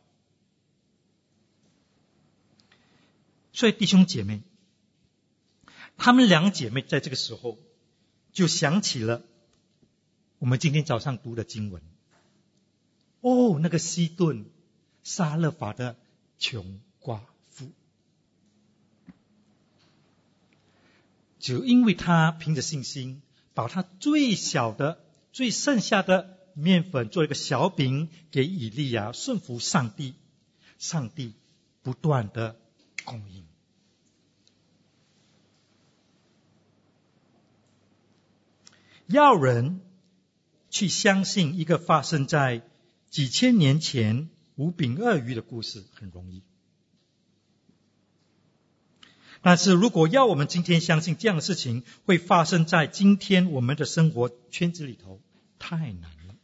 所以弟兄姐妹，她们两姐妹在这个时候就想起了我们今天早上读的经文。那个西顿撒勒法的穷寡妇，就因为她凭着信心，把她最小的、最剩下的面粉做一个小饼给以利亚，顺服上帝，上帝不断的供应。要人去相信一个发生在几千年前5饼2鱼的故事很容易，但是如果要我们今天相信这样的事情会发生在今天我们的生活圈子里头，太难了。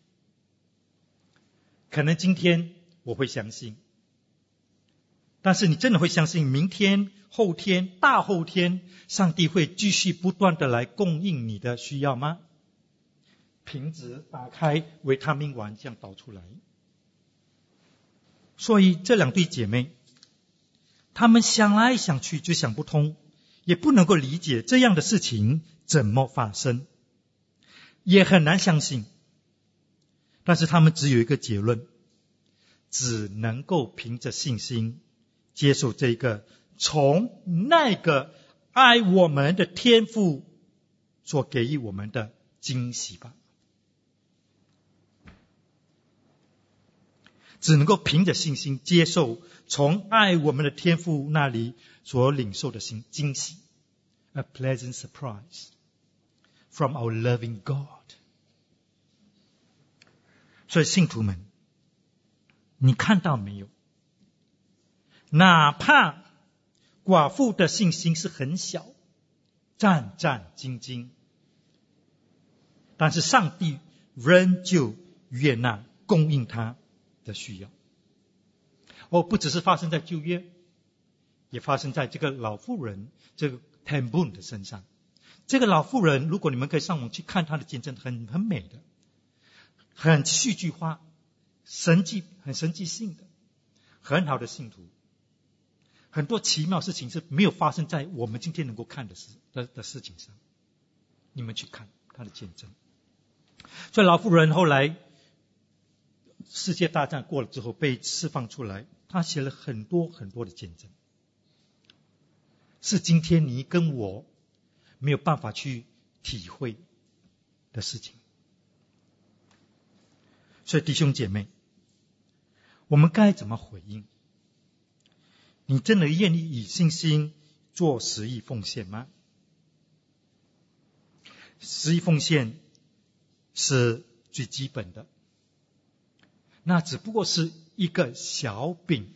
可能今天我会相信，但是你真的会相信明天、后天、大后天上帝会继续不断的来供应你的需要吗？瓶子打开，维他命丸这样倒出来。所以这两对姐妹，她们想来想去就想不通，也不能够理解这样的事情怎么发生，也很难相信。但是她们只有一个结论，只能够凭着信心接受这个从那个爱我们的天父所给予我们的惊喜吧。只能够凭着信心接受从爱我们的天父那里所领受的惊喜。A pleasant surprise from our loving God。 所以信徒们，你看到没有？哪怕寡妇的信心是很小，战战兢兢，但是上帝仍旧悦纳供应他的需要。不只是发生在旧约，也发生在这个老妇人这个 Tambun 的身上。这个老妇人，如果你们可以上网去看她的见证，很美的，很戏剧化，很神迹性的，很好的信徒。很多奇妙事情是没有发生在我们今天能够看的事情上。你们去看她的见证。所以老妇人后来世界大战过了之后被释放出来，他写了很多很多的见证，是今天你跟我没有办法去体会的事情。所以弟兄姐妹，我们该怎么回应？你真的愿意以信心做10亿奉献吗？10亿奉献是最基本的，那只不过是一个小饼，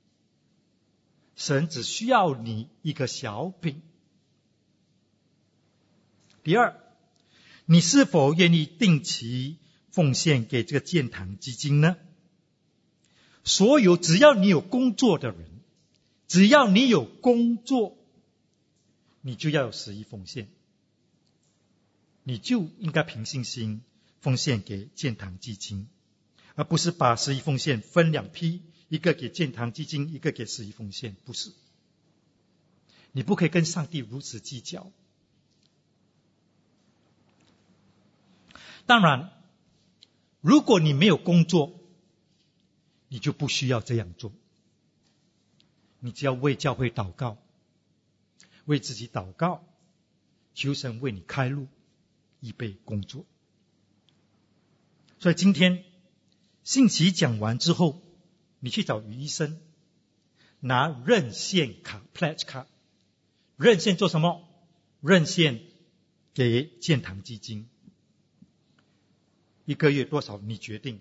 神只需要你一个小饼。第二，你是否愿意定期奉献给这个建堂基金呢？所有只要你有工作的人，只要你有工作，你就要有10亿奉献，你就应该凭信心奉献给建堂基金，而不是把10亿奉献分2批，一个给建堂基金，一个给10亿奉献。不是，你不可以跟上帝如此计较。当然，如果你没有工作，你就不需要这样做。你只要为教会祷告，为自己祷告，求神为你开路，预备工作。所以今天信息讲完之后，你去找于医生拿认献卡 pledge 卡。认献做什么？认献给建堂基金，一个月多少你决定。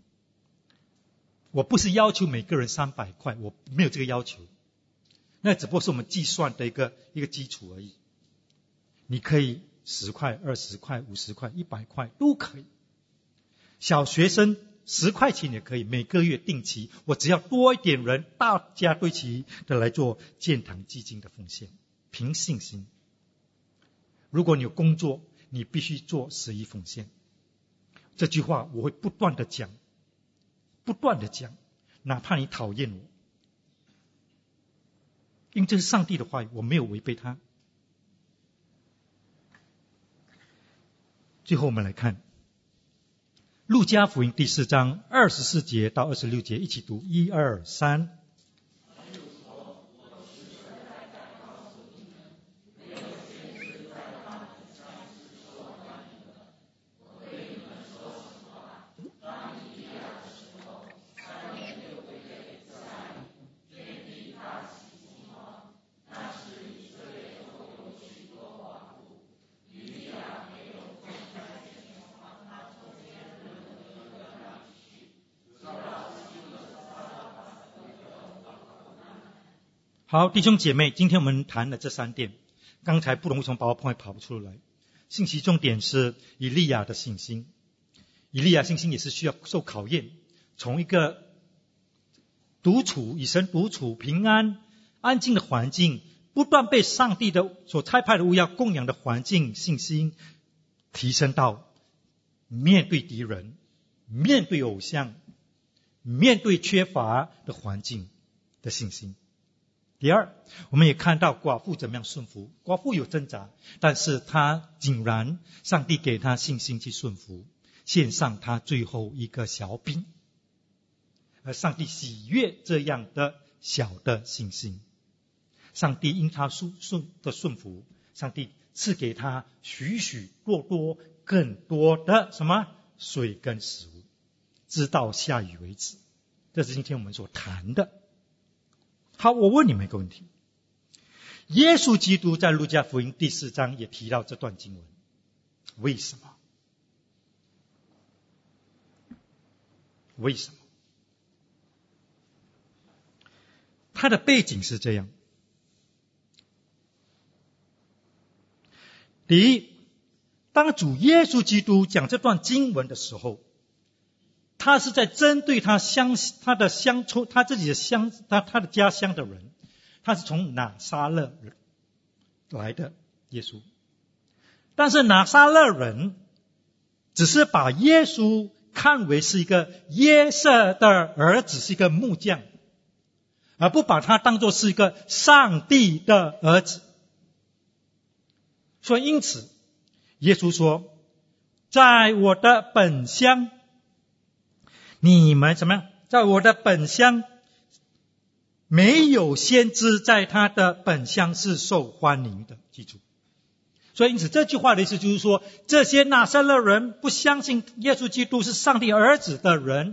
我不是要求每个人300块，我没有这个要求，那只不过是我们计算的一个基础而已。你可以10块、20块、50块、100块都可以。小学生 10块钱也可以，每个月定期，我只要多一点人，大家对齐的来做建堂基金的奉献，凭信心。如果你有工作，你必须做11奉献。这句话我会不断的讲，哪怕你讨厌我，因为这是上帝的话语，我没有违背他。最后我们来看路加福音第4章24节到26节，一起读1、2、3。好，弟兄姐妹，今天我们谈了这3点。刚才不容易从PowerPoint跑不出来。信息重点是以利亚的信心。以利亚信心也是需要受考验，从一个与神独处、平安、安静的环境，不断被上帝的所差派的物要供养的环境，信心提升到面对敌人、面对偶像、面对缺乏的环境的信心。第二，我们也看到寡妇怎么样顺服。寡妇有挣扎，但是她竟然上帝给她信心去顺服，献上她最后一个小饼，而上帝喜悦这样的小的信心。上帝因她顺服，上帝赐给她许许多多更多的水跟食物，直到下雨为止。这是今天我们所谈的。好，我问你们一个问题，耶稣基督在路加福音第4章也提到这段经文，为什么？他的背景是这样。第一，当主耶稣基督讲这段经文的时候，他是在针对他的家乡的人，他是从拿撒勒来的耶稣。但是拿撒勒人只是把耶稣看为是一个约瑟的儿子，是一个木匠，而不把他当作是一个上帝的儿子。所以因此耶稣说，在我的本乡，你们怎么样？在我的本乡，没有先知在他的本乡是受欢迎的。记住，所以因此这句话的意思就是说，这些拿撒勒人不相信耶稣基督是上帝儿子的人，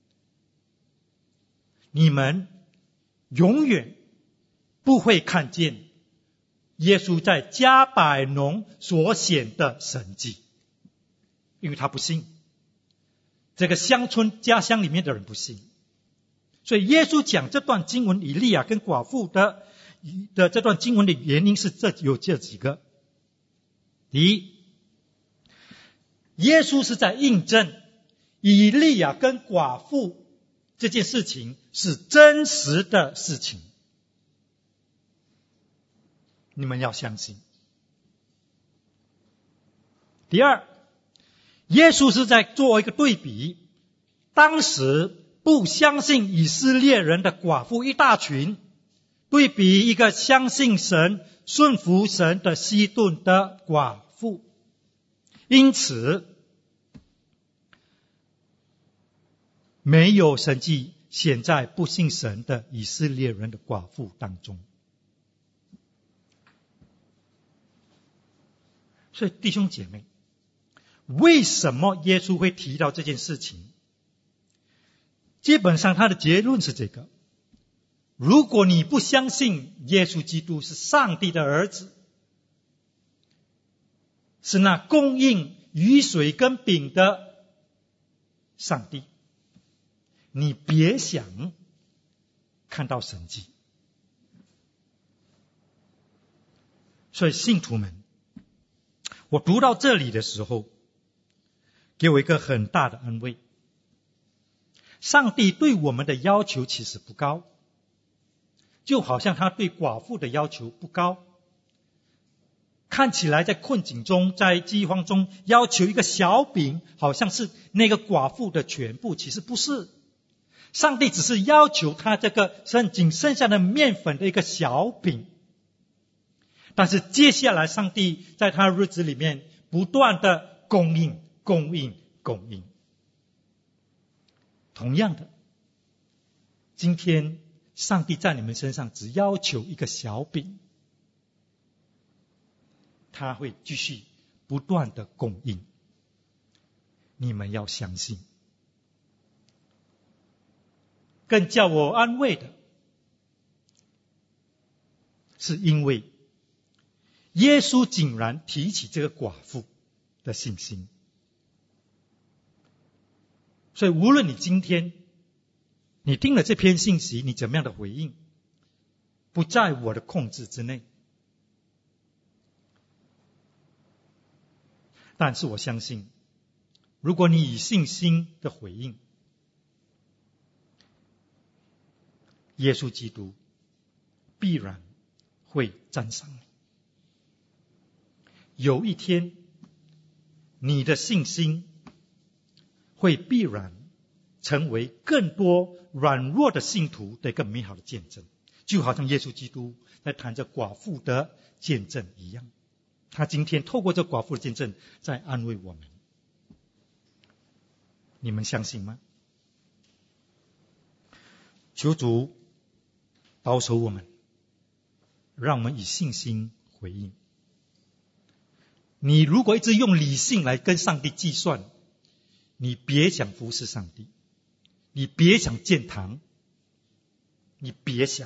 你们永远不会看见耶稣在加百农所显的神迹，因为他不信。这个家乡里面的人不信，所以耶稣讲这段经文以利亚跟寡妇的这段经文的原因是有这几个。第一，耶稣是在印证以利亚跟寡妇这件事情是真实的事情，你们要相信。第二，耶稣是在做一个对比，当时不相信以色列人的寡妇一大群，对比一个相信神、顺服神的西顿的寡妇。因此没有神迹显在不信神的以色列人的寡妇当中。所以弟兄姐妹，为什么耶稣会提到这件事情？基本上他的结论是这个：如果你不相信耶稣基督是上帝的儿子，是那供应雨水跟饼的上帝，你别想看到神迹。所以信徒们，我读到这里的时候，给我一个很大的安慰。 上帝对我们的要求其实不高，就好像他对寡妇的要求不高。看起来在困境中，在饥荒中要求一个小饼，好像是那个寡妇的全部，其实不是。上帝只是要求他这个仅剩下的面粉的一个小饼，但是接下来上帝在他的日子里面不断的供应。同样的，今天上帝在你们身上只要求一个小饼，他会继续不断的供应。你们要相信。更叫我安慰的是，因为耶稣竟然提起这个寡妇的信心。所以无论你今天你听了这篇信息，你怎么样的回应，不在我的控制之内。但是我相信，如果你以信心的回应，耶稣基督必然会赞赏你。有一天，你的信心会必然成为更多软弱的信徒的一个美好的见证，就好像耶稣基督在谈着寡妇的见证一样。他今天透过这寡妇的见证在安慰我们。你们相信吗？求主保守我们，让我们以信心回应。你如果一直用理性来跟上帝计算，你别想服侍上帝，你别想建堂，你别想。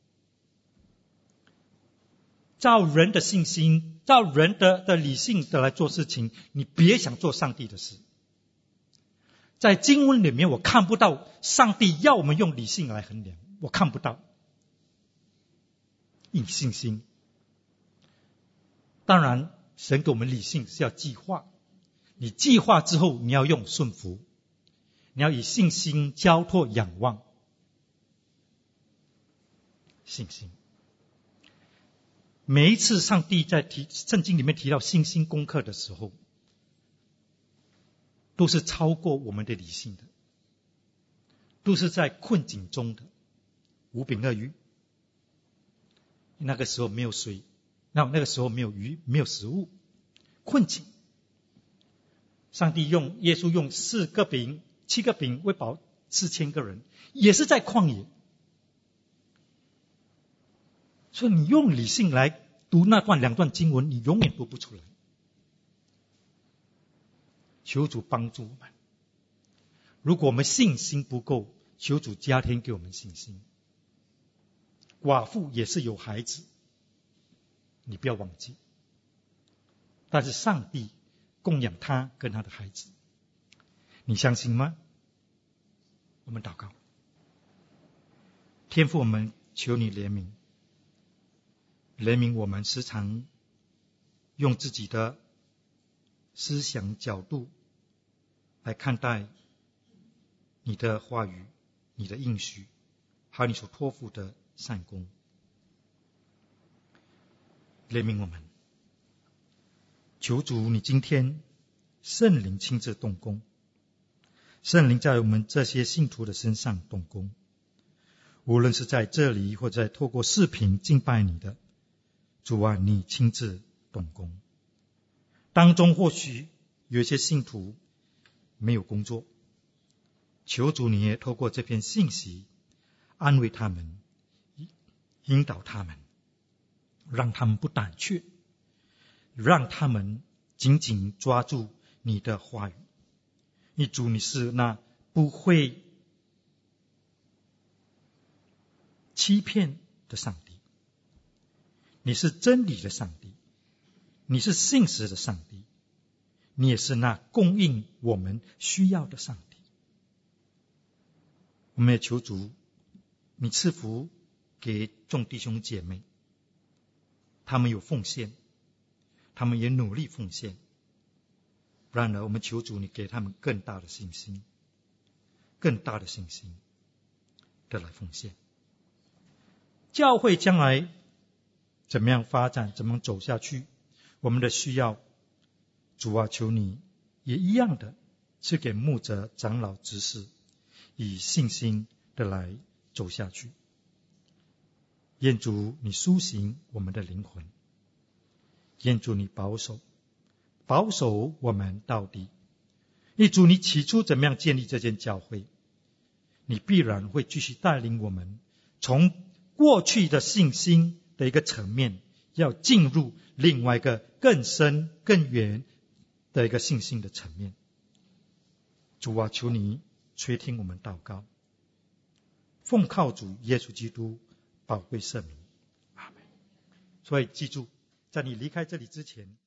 照人的信心，照人的理性的来做事情，你别想做上帝的事。在经文里面我看不到上帝要我们用理性来衡量，我看不到。以信心。当然神给我们理性是要计划，你计划之后你要用顺服，你要以信心交托仰望。信心。每一次上帝在圣经里面提到信心功课的时候，都是超过我们的理性的，都是在困境中的5饼2鱼。那个时候没有水，那个时候没有鱼，没有食物，困境。耶稣用4个饼7个饼喂饱4000个人，也是在旷野。所以你用理性来读那2段经文，你永远读不出来。求主帮助我们。如果我们信心不够，求主加添给我们信心。寡妇也是有孩子，你不要忘记。但是上帝供养他跟他的孩子，你相信吗？我们祷告。天父，我们求你怜悯，怜悯我们时常用自己的思想角度来看待你的话语、你的应许，还有你所托付的善功。怜悯我们，求主你今天圣灵亲自动工，圣灵在我们这些信徒的身上动工，无论是在这里或者透过视频敬拜你的主啊，你亲自动工。当中或许有一些信徒没有工作，求主你也透过这篇信息安慰他们，引导他们，让他们不胆怯，让他们紧紧抓住你的话语。你主，你是那不会欺骗的上帝，你是真理的上帝，你是信实的上帝，你也是那供应我们需要的上帝。我们也求主你赐福给众弟兄姐妹，他们有奉献，他们也努力奉献。然而我们求主你给他们更大的信心， 更大的信心的来奉献。教会将来怎么样发展，怎么走下去，我们的需要，主啊，求你也一样的赐给牧者、长老、执事，以信心的来走下去。愿主你苏醒我们的灵魂，愿主你保守我们到底。愿主你起初怎么样建立这间教会，你必然会继续带领我们从过去的信心的一个层面，要进入另外一个更深更远的一个信心的层面。主啊，求你垂听我们祷告，奉靠主耶稣基督宝贵圣名，阿们。所以记住，在你离开这里之前，